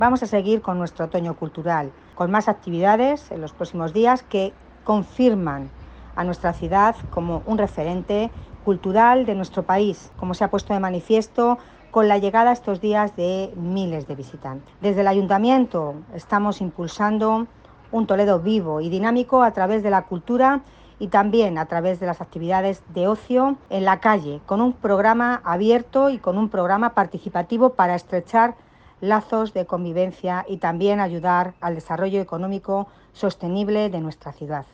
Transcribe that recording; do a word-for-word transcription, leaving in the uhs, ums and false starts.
Vamos a seguir con nuestro otoño cultural, con más actividades en los próximos días que confirman a nuestra ciudad como un referente cultural de nuestro país, como se ha puesto de manifiesto con la llegada estos días de miles de visitantes. Desde el Ayuntamiento estamos impulsando un Toledo vivo y dinámico a través de la cultura y también a través de las actividades de ocio en la calle, con un programa abierto y con un programa participativo para estrechar lazos de convivencia y también ayudar al desarrollo económico sostenible de nuestra ciudad.